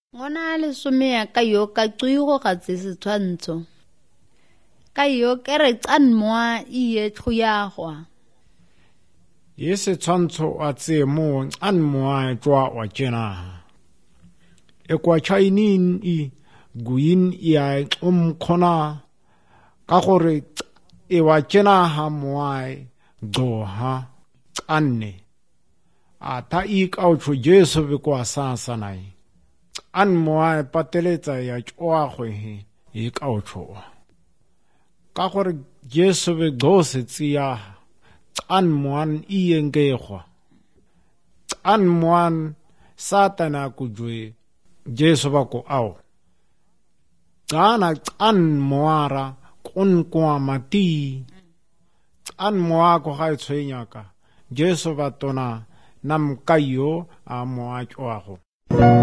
Ngwana le somea ka yo ka tsuigo ga tse setshwantsho. Ka yo kere tsan moa iye tlhoyagwa. Ye setshwantsho a tse mo tsan moa jwa wa jena. E kwa chainin I guin ia khona ka gore e wa jena ha moa ha tsanne. A ta I ka o Jesu be kwa sa nai. An moa pateletsa ya chwa gwe e ka o choa. Ka gore Jesu be se tsia an moan iengegwa. An moan satana kujwe Jesu ba ko ao. Tsana an moara kun kwa mati. An moa ko ga tshwenyaka. Jesu ba tona nam kayo a moa chwa go.